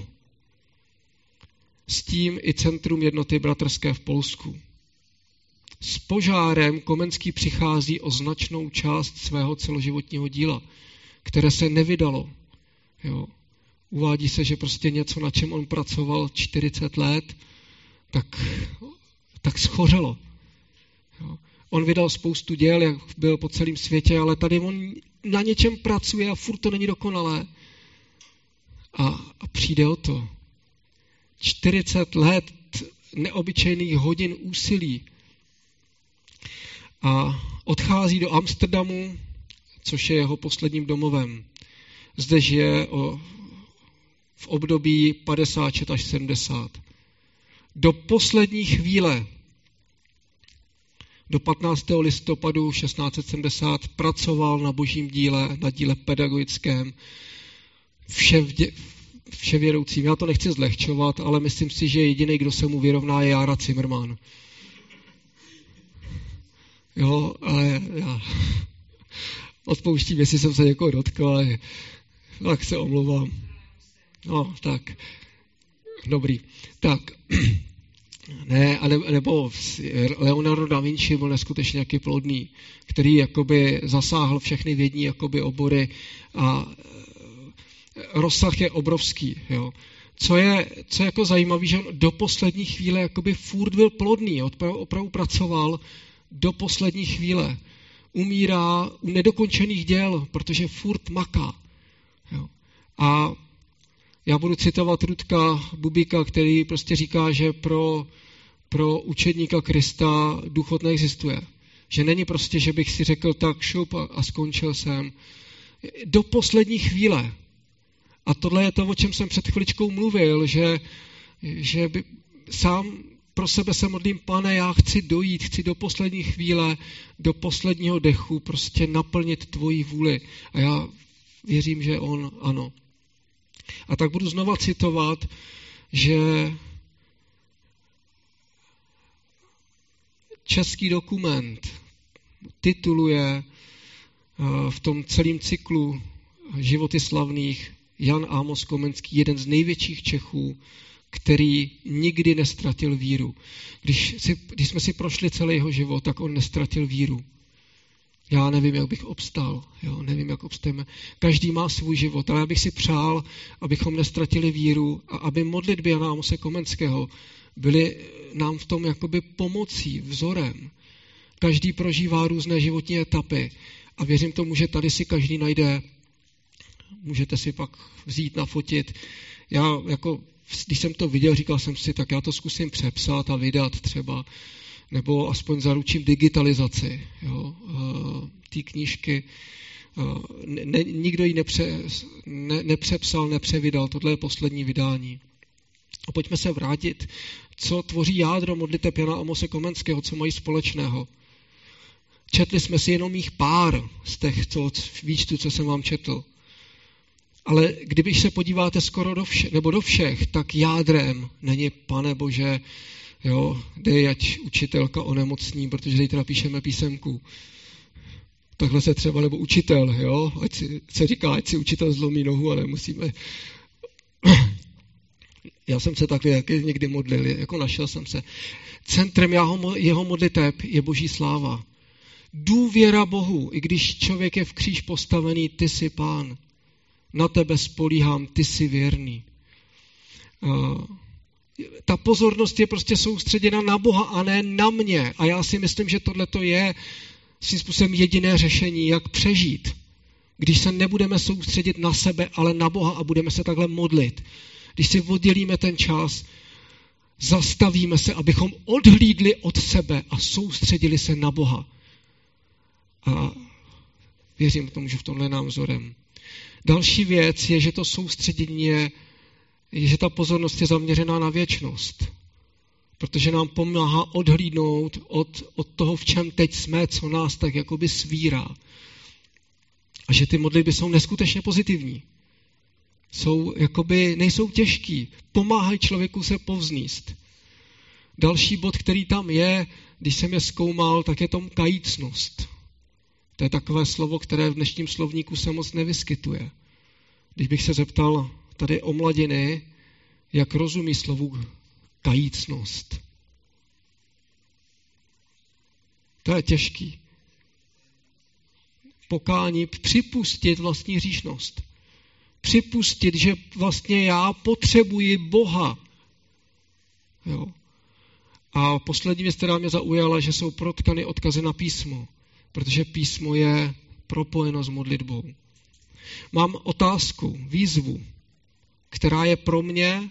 S tím i centrum jednoty bratrské v Polsku. S požárem Komenský přichází o značnou část svého celoživotního díla, které se nevydalo. Jo. Uvádí se, že prostě něco, na čem on pracoval čtyřicet let, tak, tak schořelo. Jo. On vydal spoustu děl, jak byl po celém světě, ale tady on na něčem pracuje a furt to není dokonalé. A, a přijde o to. čtyřicet let neobyčejných hodin úsilí. A odchází do Amsterdamu, což je jeho posledním domovem. Zde žije o, v období padesát šest až sedmdesát. Do poslední chvíle, do patnáctého listopadu šestnáct set sedmdesát, pracoval na božím díle, na díle pedagogickém, vševdě, vševědoucím. Já to nechci zlehčovat, ale myslím si, že jediný, kdo se mu vyrovná, je Jára Zimmermann. Jo, ale já odpouštím, jestli jsem se někoho dotkl, ale tak se omlouvám. No, tak. Dobrý. Tak. Ne, nebo Leonardo da Vinci byl neskutečně jaký plodný, který jakoby zasáhl všechny vědní jakoby obory a rozsah je obrovský. Jo. Co je, co je jako zajímavé, že on do poslední chvíle jakoby furt byl plodný, opravdu, opravdu pracoval do poslední chvíle. Umírá u nedokončených děl, protože furt maká. Jo. A já budu citovat Rudka Bubíka, který prostě říká, že pro, pro učedníka Krista důchod neexistuje. Že není prostě, že bych si řekl tak šup a, a skončil jsem. Do poslední chvíle. A tohle je to, o čem jsem před chviličkou mluvil, že, že by, sám pro sebe se modlím, Pane, já chci dojít, chci do poslední chvíle, do posledního dechu prostě naplnit tvoji vůli. A já věřím, že on ano. A tak budu znova citovat, že český dokument tituluje v tom celém cyklu Životy slavných Jan Amos Komenský, jeden z největších Čechů, který nikdy nestratil víru. Když, si, když jsme si prošli celý jeho život, tak on nestratil víru. Já nevím, jak bych obstál. Jo, nevím, jak obstajeme. Každý má svůj život, ale já bych si přál, abychom nestratili víru a aby modlitby Jana Amose Komenského byly nám v tom jakoby pomocí, vzorem. Každý prožívá různé životní etapy a věřím tomu, že tady si každý najde, můžete si pak vzít, nafotit. Já jako, když jsem to viděl, říkal jsem si, tak já to zkusím přepsat a vydat třeba, nebo aspoň zaručím digitalizaci jo, té knížky. Ne, nikdo ji nepře, ne, nepřepsal, nepřevydal, tohle je poslední vydání. A pojďme se vrátit, co tvoří jádro modliteb Jana Amose Komenského, co mají společného. Četli jsme si jenom jich pár z těch co, výčtu, co jsem vám četl. Ale když se podíváte skoro do všech, nebo do všech, tak jádrem není, Pane Bože, jo, dej, ať učitelka onemocní, protože zítra píšeme písemku. Takhle se třeba, nebo učitel, jo, ať si, se říká, ať si učitel zlomí nohu, ale musíme. Já jsem se takhle někdy modlil, jako našel jsem se. Centrem jeho, jeho modliteb je Boží sláva. Důvěra Bohu, i když člověk je v kříž postavený, ty jsi Pán. Na tebe spolíhám, ty jsi věrný. Uh, ta pozornost je prostě soustředěna na Boha a ne na mě. A já si myslím, že tohle je svým způsobem jediné řešení, jak přežít. Když se nebudeme soustředit na sebe, ale na Boha a budeme se takhle modlit. Když si oddělíme ten čas, zastavíme se, abychom odhlídli od sebe a soustředili se na Boha. A věřím tomu, že v tomhle je nám vzorem. Další věc je, že to soustředění je, je, že ta pozornost je zaměřená na věčnost. Protože nám pomáhá odhlídnout od, od toho, v čem teď jsme, co nás tak jakoby svírá. A že ty modlitby jsou neskutečně pozitivní. Jsou, jakoby, nejsou těžký. Pomáhají člověku se povzníst. Další bod, který tam je, když jsem je zkoumal, tak je tom kajícnost. To je takové slovo, které v dnešním slovníku se moc nevyskytuje. Když bych se zeptal tady o mladiny, jak rozumí slovu kajícnost. To je těžký. Pokání, připustit vlastní hříšnost. Připustit, že vlastně já potřebuji Boha. Jo. A poslední věc, která mě zaujala, že jsou protkany odkazy na písmo. Protože písmo je propojeno s modlitbou. Mám otázku, výzvu, která je pro mě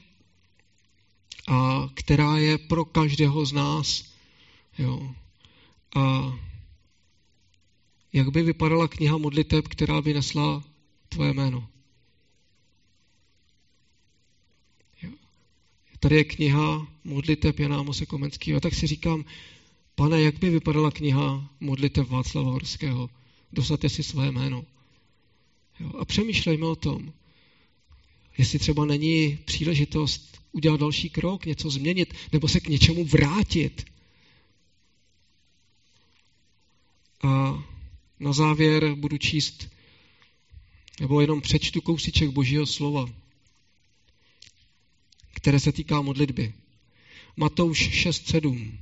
a která je pro každého z nás. Jo. A jak by vypadala kniha modliteb, která by nesla tvoje jméno? Jo. Tady je kniha modliteb Jana Amose Komenského. A tak si říkám, Pane, jak by vypadala kniha modliteb Václava Horského? Dosaďte si své jméno. Jo, a přemýšlejme o tom, jestli třeba není příležitost udělat další krok, něco změnit, nebo se k něčemu vrátit. A na závěr budu číst, nebo jenom přečtu kousíček Božího slova, které se týká modlitby. Matouš šest sedm.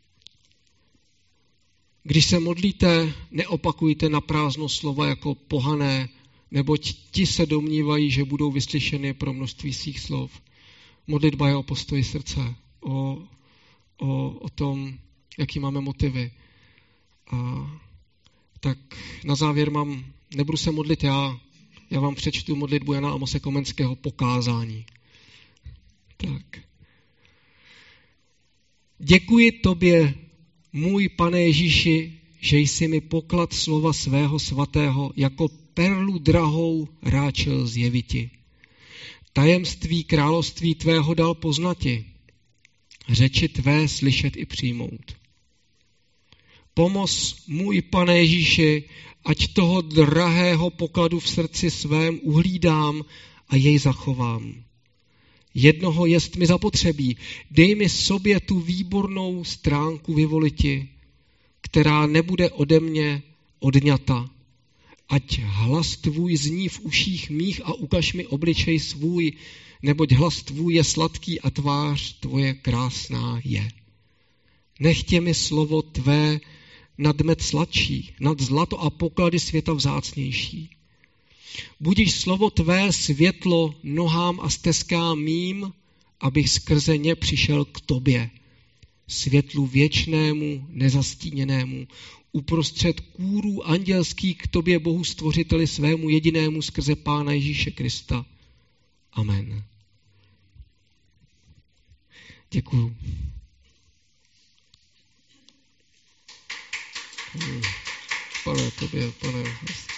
Když se modlíte, neopakujte na prázdno slova jako pohané, neboť ti se domnívají, že budou vyslyšeny pro množství svých slov. Modlitba je o postoji srdce, o, o, o tom, jaký máme motivy. A tak na závěr mám, nebudu se modlit já, já vám přečtu modlitbu Jana Amose Komenského Pokázání. Tak. Děkuji tobě, můj Pane Ježíši, že jsi mi poklad slova svého svatého jako perlu drahou ráčil zjeviti. Tajemství království tvého dal poznati, řeči tvé slyšet i přijmout. Pomoz, můj Pane Ježíši, ať toho drahého pokladu v srdci svém uhlídám a jej zachovám. Jednoho jest mi zapotřebí, dej mi sobě tu výbornou stránku vyvoliti, která nebude ode mě odňata. Ať hlas tvůj zní v uších mých a ukaž mi obličej svůj, neboť hlas tvůj je sladký a tvář tvoje krásná je. Nechtě mi slovo tvé nad med sladší, nad zlato a poklady světa vzácnější. Budiš slovo tvé světlo nohám a stezkám mým, abych skrze ně přišel k tobě, světlu věčnému, nezastíněnému, uprostřed kůrů andělských k tobě, Bohu stvořiteli svému jedinému skrze Pána Ježíše Krista. Amen. Děkuju. Pane, tobě, pane.